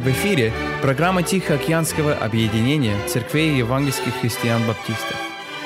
В эфире программа Тихоокеанского объединения церквей евангельских христиан-баптистов.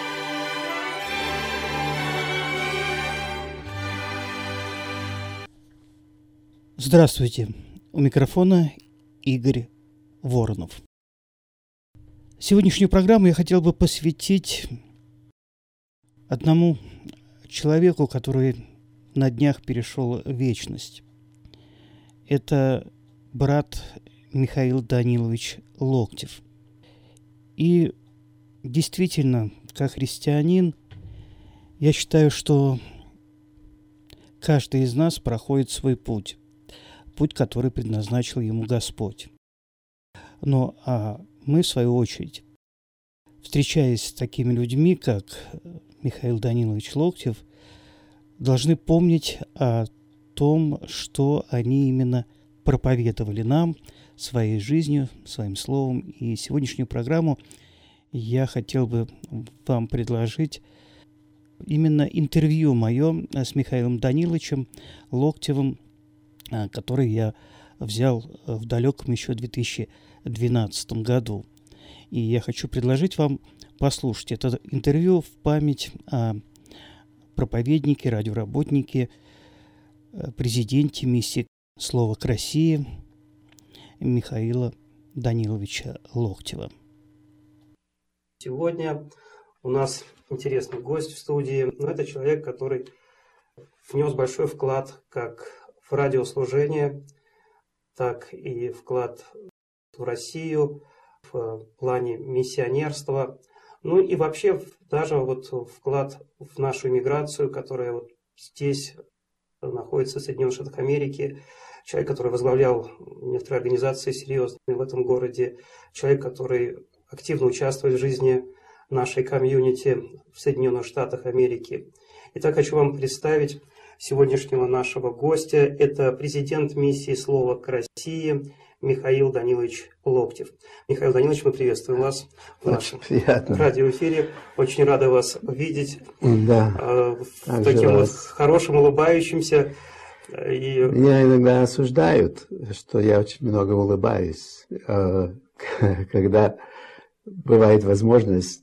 Здравствуйте! У микрофона Игорь Воронов. Сегодняшнюю программу я хотел бы посвятить одному человеку, который на днях перешел в вечность. Это брат Михаил Данилович Локтев. И действительно, как христианин, я считаю, что каждый из нас проходит свой путь, который предназначил ему Господь. Но мы, в свою очередь, встречаясь с такими людьми, как Михаил Данилович Локтев, должны помнить о том, что они именно проповедовали нам своей жизнью, своим словом. И сегодняшнюю программу я хотел бы вам предложить именно интервью мое с Михаилом Даниловичем Локтевым, который я взял в далеком еще 2012 году. И я хочу предложить вам послушать это интервью в память о проповеднике, радиоработнике, президенте миссии «Слово к России» Михаила Даниловича Локтева. Сегодня у нас интересный гость в студии. Это человек, который внес большой вклад как в радиослужение, так и вклад в Россию в плане миссионерства. Ну и вообще даже вклад в нашу эмиграцию, которая здесь находится в Соединенных Штатах Америки. Человек, который возглавлял некоторые организации серьезные в этом городе. Человек, который активно участвует в жизни нашей комьюнити в Соединенных Штатах Америки. Итак, хочу вам представить сегодняшнего нашего гостя. Это президент миссии «Слово к России» Михаил Данилович Локтев. Михаил Данилович, мы приветствуем вас в нашем радиоэфире. Очень рады вас видеть. Да. Таким хорошим, улыбающимся. Меня иногда осуждают, что я очень много улыбаюсь, когда бывает возможность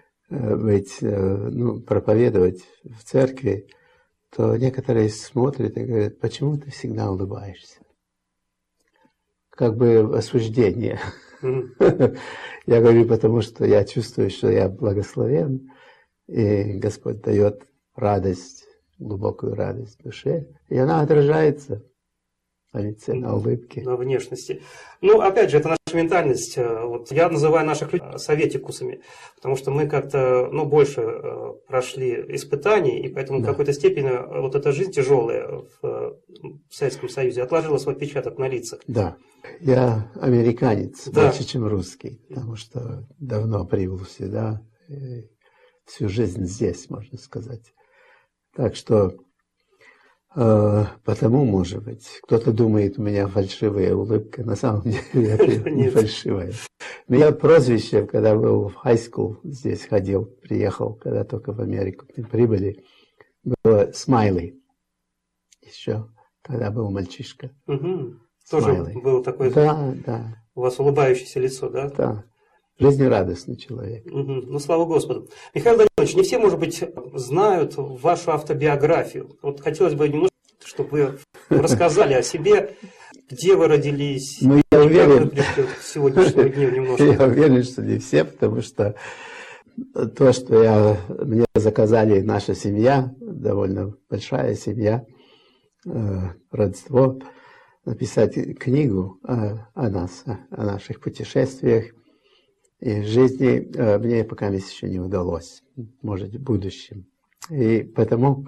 проповедовать в церкви, то некоторые смотрят и говорят: почему ты всегда улыбаешься? Как бы осуждение. Я говорю, потому что я чувствую, что я благословен, и Господь дает радость, глубокую радость в душе, и она отражается на лице, на улыбке. На внешности. Ну, опять же, это наша ментальность. Я называю наших людей советикусами, потому что мы как-то больше прошли испытаний, и поэтому в какой-то степени эта жизнь тяжелая в Советском Союзе отложила свой отпечаток на лицах. Да. Я американец, больше, чем русский, потому что давно прибыл сюда, всю жизнь здесь, можно сказать. Так что потому, может быть, кто-то думает, у меня фальшивая улыбка. На самом деле это не фальшивая. У меня прозвище, когда был в high school, здесь ходил, приехал, когда только в Америку мы прибыли, было Смайли. Еще, когда был мальчишка. Тоже было такое у вас улыбающееся лицо, да? Да. Жизнерадостный человек. Ну, слава Господу. Михаил Данилович, не все, может быть, знают вашу автобиографию. Хотелось бы немножко, чтобы вы рассказали о себе, где вы родились, я уверен, как вы пришли к сегодняшнему дню немножко. Я уверен, что не все, потому что то, что мне заказали наша семья, довольно большая семья, родство, написать книгу о нас, о наших путешествиях и жизни, мне пока еще не удалось, может, в будущем. И потому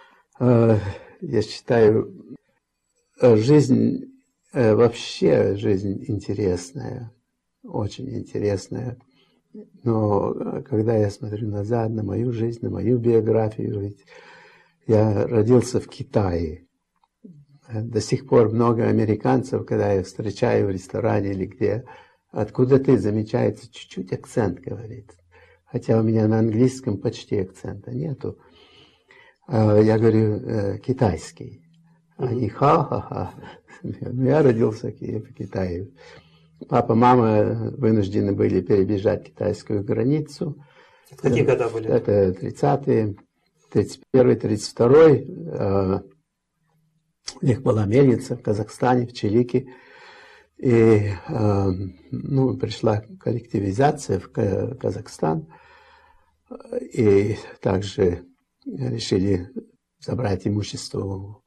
я считаю, жизнь вообще жизнь интересная, очень интересная. Но когда я смотрю назад на мою жизнь, на мою биографию, ведь я родился в Китае. До сих пор много американцев, когда я встречаю в ресторане или где, откуда ты, замечается, чуть-чуть акцент говорит. Хотя у меня на английском почти акцента нету. Я говорю китайский. Они ха-ха-ха. Я родился в Китае. Папа, мама вынуждены были перебежать китайскую границу. Это какие года были? Это 30-е, 31-й, 32-й. У них была мельница в Казахстане, в Чилике. И пришла коллективизация в Казахстан. И также решили забрать имущество у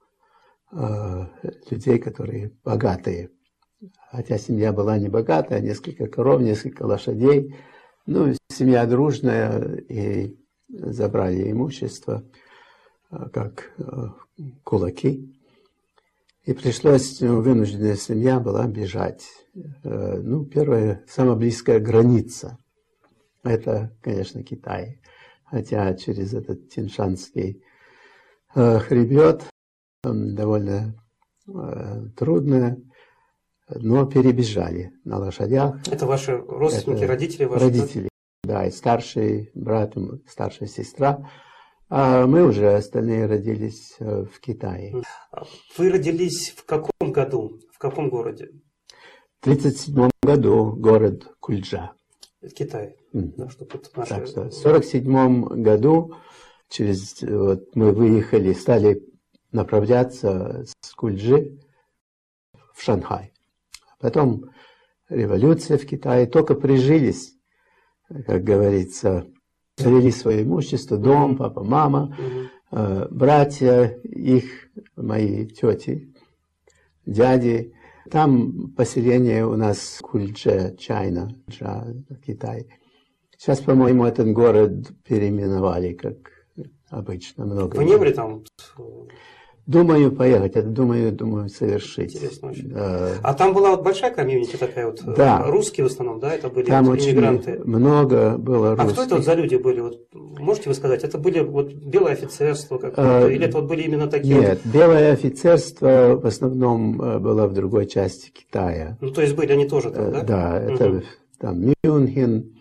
людей, которые богатые. Хотя семья была не богатая, несколько коров, несколько лошадей. Семья дружная, и забрали имущество, как кулаки. И пришлось, вынужденная семья была бежать. Первая, самая близкая граница, это, конечно, Китай. Хотя через этот Тяньшанский хребет довольно трудно, но перебежали на лошадях. Это ваши родственники, родители ваши? Родители, да, и старший брат, старшая сестра. А мы уже остальные родились в Китае. Вы родились в каком году? В каком городе? В 1937 году город Кульджа. В Китае. Да, чтобы наши... Так что в 1947 году мы выехали, стали направляться с Кульджи в Шанхай. Потом революция в Китае, только прижились, как говорится, завели свое имущество, дом, папа, мама, братья их, мои тети, дяди. Там поселение у нас Кульчжа, Чайна, Китай. Сейчас, по-моему, этот город переименовали, как обычно. Много. Вы не были там? Думаю поехать, это думаю совершить. Интересно очень. А там была большая комьюнити такая Да. Русские в основном, да? Это были там иммигранты? Очень много было русских. А кто это за люди были? Можете вы сказать, это были белое офицерство какое-то? Или это были именно такие? Нет, белое офицерство в основном было в другой части Китая. То есть были они тоже там, да? Да, это там Мюнхен,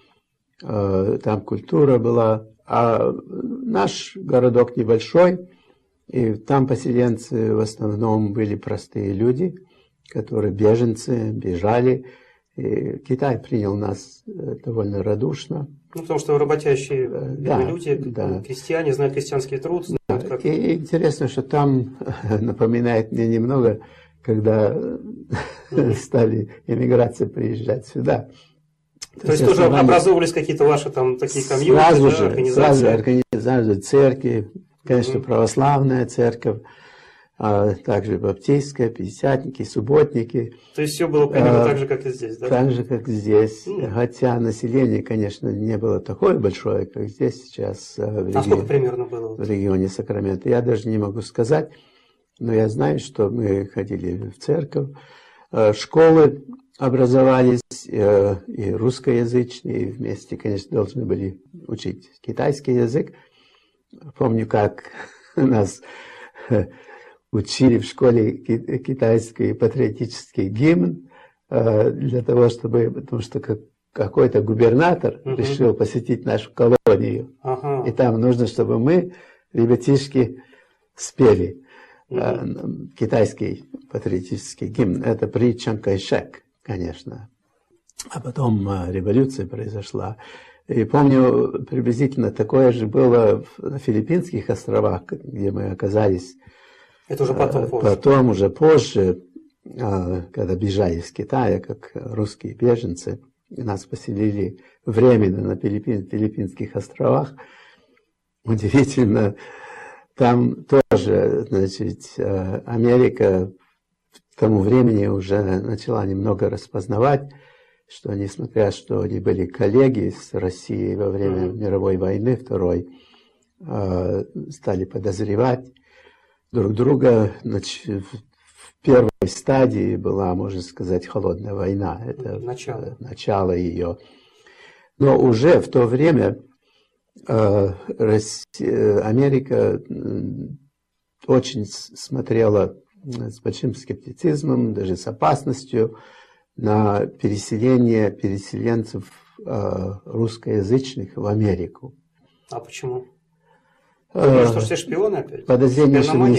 там культура была. А наш городок небольшой, и там поселенцы в основном были простые люди, которые беженцы, бежали. И Китай принял нас довольно радушно. Потому что работящие люди, крестьяне, знают крестьянский труд. Знают, как... И интересно, что там напоминает мне немного, когда стали эмиграции приезжать сюда. То есть тоже образовывались какие-то ваши там такие комьюнити, организации? Сразу организации, церкви. Конечно, православная церковь, а также баптистская, пятидесятники, субботники. То есть все было примерно так же, как и здесь, да? Так же, как здесь. Хотя население, конечно, не было такое большое, как здесь сейчас. Сколько примерно было? В регионе Сакраменто. Я даже не могу сказать, но я знаю, что мы ходили в церковь. Школы образовались, и русскоязычные, и вместе, конечно, должны были учить китайский язык. Помню, как нас учили в школе китайский патриотический гимн, для того, потому что какой-то губернатор решил посетить нашу колонию. И там нужно, чтобы мы, ребятишки, спели китайский патриотический гимн. Это при Чан Кайшек, конечно. А потом революция произошла. И помню, приблизительно такое же было на Филиппинских островах, где мы оказались. Это уже потом, позже. Потом, уже позже, когда бежали из Китая, как русские беженцы, нас поселили временно на Филиппинских островах. Удивительно, там тоже, Америка к тому времени уже начала немного распознавать, что несмотря, что они были коллеги с Россией во время мировой войны второй, стали подозревать друг друга. В первой стадии была, можно сказать, холодная война. Это начало ее. Но уже в то время Америка очень смотрела с большим скептицизмом, даже с опасностью, на переселение переселенцев русскоязычных в Америку. А почему? Что все шпионы опять? Подозрение, что не все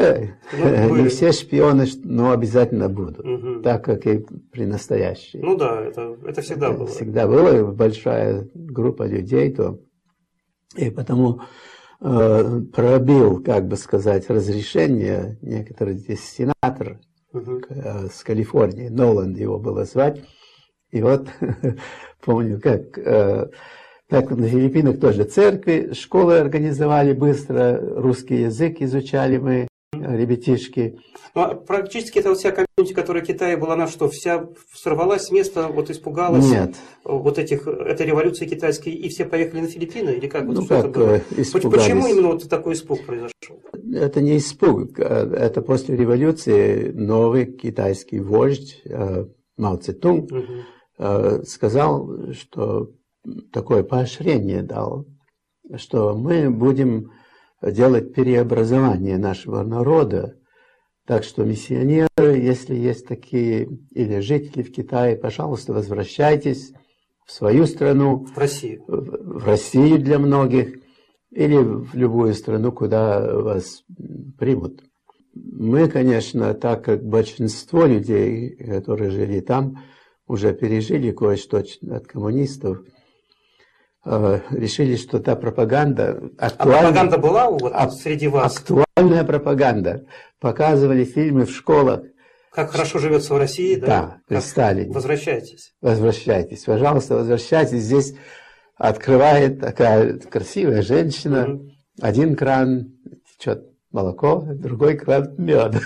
не все шпионы, но обязательно будут, так как и при настоящей. Ну да, это всегда было. Всегда было большая группа людей, и потому пробил, как бы сказать, разрешение некоторый здесь сенатор с Калифорнии, Ноланд его было звать, и вот помню, как... Так, на Филиппинах тоже церкви, школы организовали быстро, русский язык изучали мы, ребятишки. Ну, практически это вся комьюнити, которая в Китае была, она что, вся сорвалась с места, вот испугалась этой революции китайской, и все поехали на Филиппины, или как? Вот, как испугались? Почему именно вот такой испуг произошел? Это не испуг, это после революции новый китайский вождь Мао Цзэдун сказал, что такое поощрение дал, что мы будем делать переобразование нашего народа. Так что миссионеры, если есть такие, или жители в Китае, пожалуйста, возвращайтесь в свою страну. В Россию. В Россию для многих, или в любую страну, куда вас примут. Мы, конечно, так как большинство людей, которые жили там, уже пережили кое-что от коммунистов, решили, что та пропаганда актуальна. А пропаганда была вот среди вас? Актуальная пропаганда. Показывали фильмы в школах. Как хорошо живется в России, да? Да, при Сталине. Возвращайтесь. Возвращайтесь, пожалуйста, возвращайтесь. Здесь открывает такая красивая женщина. Один кран течет молоко, другой кран мед.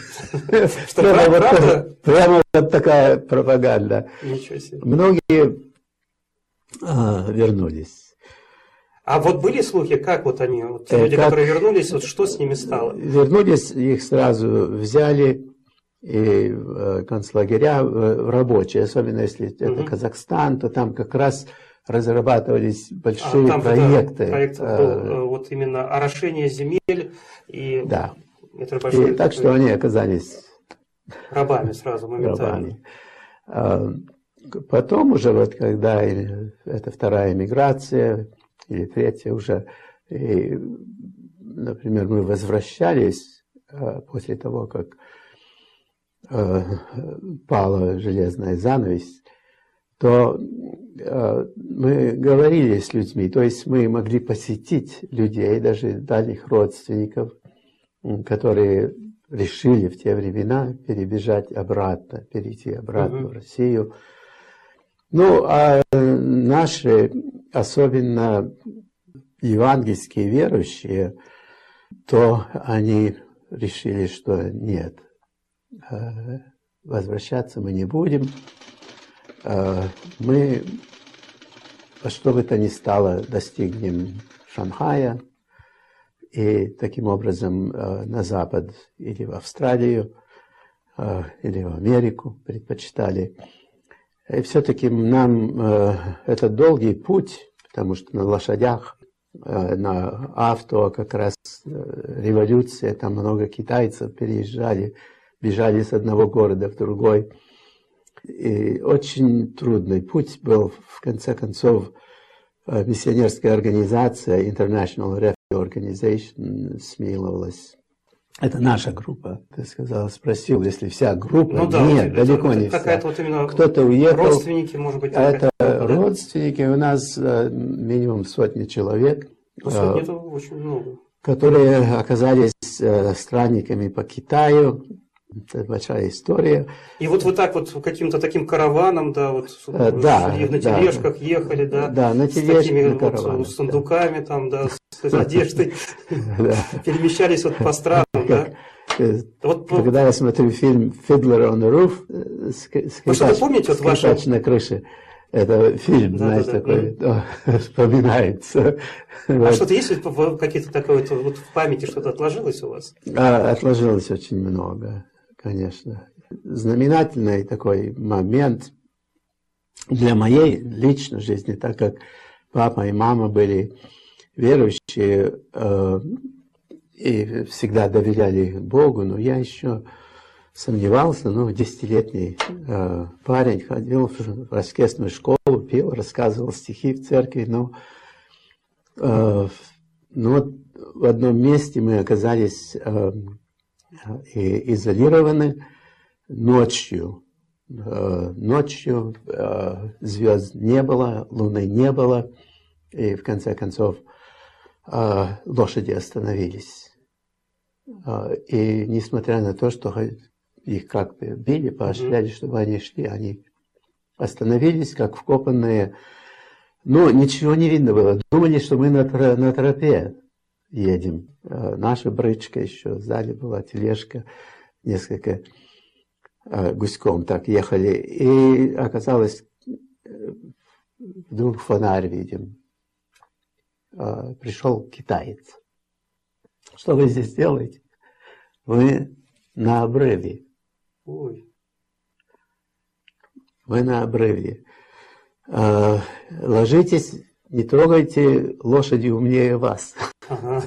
Прямо вот такая пропаганда. Ничего себе. Многие вернулись. А вот были слухи, как вот они, вот люди, которые вернулись, вот что с ними стало? Вернулись, их сразу взяли и в концлагеря в рабочие, особенно если это Казахстан, то там как раз разрабатывались большие проекты. Проект был вот именно орошение земель и да. Это большой, и так что они оказались рабами сразу, моментально. Рабами. Потом уже вот когда это вторая эмиграция или третья уже, и, например, мы возвращались после того, как пала железная занавесь, то мы говорили с людьми, то есть мы могли посетить людей, даже дальних родственников, которые решили в те времена перейти обратно в Россию. Ну, а наши, особенно евангельские верующие, то они решили, что нет, возвращаться мы не будем. Мы во что бы то ни стало достигнем Шанхая и таким образом на Запад или в Австралию, или в Америку предпочитали. И все-таки нам это долгий путь, потому что на лошадях, на авто как раз революция, там много китайцев переезжали, бежали с одного города в другой. И очень трудный путь был, в конце концов, миссионерская организация International Refugee Organization смиловалась. Это наша группа, ты сказал, спросил, если вся группа, ну, да, нет, далеко не вся. Вот именно кто-то уехал. Родственники, может быть. Это родственники, у нас минимум 100 человек. Ну, 100 это очень много. Которые оказались странниками по Китаю. Это большая история. И вот вы так вот каким-то таким караваном, да, вот да, на тележках ехали, да, да, на тележках, с такими вот сундуками, там, да, с одеждой, перемещались вот по странам, да. Когда я смотрю фильм «Fiddler on the Roof», скрипач на крыше, это фильм, знаешь, такой, вспоминается. А что-то есть какие-то такое вот в памяти, что-то отложилось у вас? Отложилось очень много, конечно. Знаменательный такой момент для моей личной жизни, так как папа и мама были верующие и всегда доверяли Богу, но я еще сомневался, 10-летний парень ходил в воскресную школу, пел, рассказывал стихи в церкви, но в одном месте мы оказались и изолированы ночью. Ночью звезд не было, луны не было, и в конце концов лошади остановились. И несмотря на то, что их как бы били, поощряли, чтобы они шли, они остановились, как вкопанные. Но ничего не видно было. Думали, что мы на тропе едем. Наша бричка еще сзади была, тележка, несколько гуськом так ехали. И оказалось, вдруг фонарь видим. Пришел китаец. Что вы здесь делаете? Вы на обрыве. Ой. Вы на обрыве. Ложитесь, не трогайте, лошади умнее вас. Ага.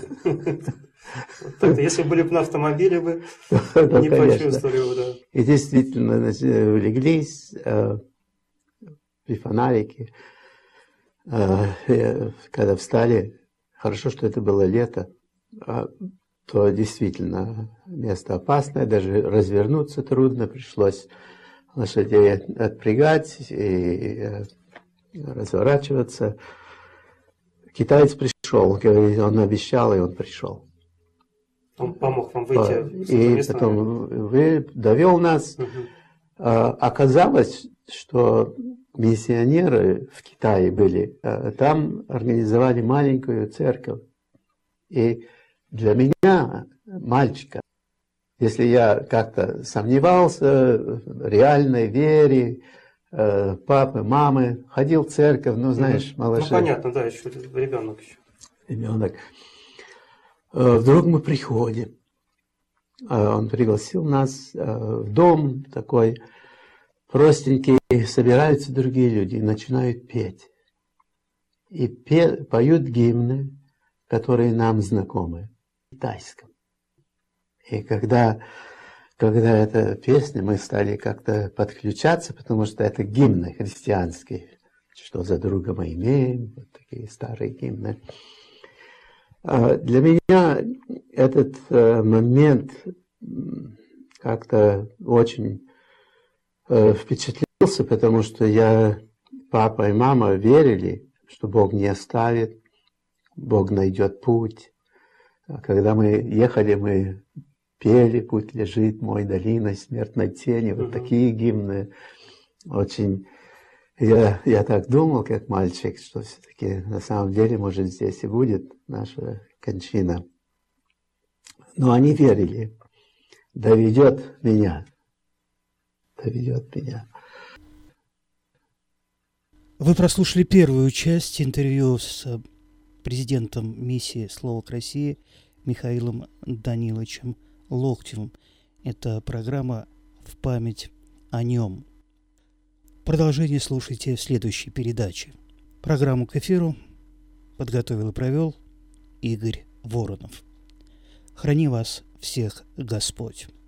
Если были бы на автомобиле, бы не почувствовали бы, да. И действительно леглись при фонарике. Когда встали, хорошо, что это было лето, то действительно место опасное, даже развернуться трудно, пришлось лошадей отпрягать и разворачиваться. Китаец пришел, говорит, он обещал, и он пришел. Он помог вам выйти с этого и места? Потом довел нас. Оказалось, что миссионеры в Китае были, там организовали маленькую церковь. И для меня, мальчика, если я как-то сомневался в реальной вере, папы, мамы, ходил в церковь, ну, знаешь, малыши. Ну, понятно, да, еще ребенок еще. Ребенок. Вдруг мы приходим. Он пригласил нас в дом такой простенький, собираются другие люди и начинают петь. И поют гимны, которые нам знакомы, в китайском. И когда эта песня, мы стали как-то подключаться, потому что это гимны христианские. Что за друга мы имеем, вот такие старые гимны. Для меня этот момент как-то очень впечатлился, потому что папа и мама верили, что Бог не оставит, Бог найдет путь. Когда мы ехали, мы пели «Путь лежит мой долиной смертной тени», вот такие гимны. Очень... Я так думал, как мальчик, что все-таки на самом деле, может, здесь и будет наша кончина. Но они верили. Доведет меня. Доведет меня. Вы прослушали первую часть интервью с президентом миссии «Слово к России» Михаилом Даниловичем Локтевым. Это программа «В память о нем». Продолжение слушайте в следующей передаче. Программу к эфиру подготовил и провел Игорь Воронов. Храни вас всех Господь.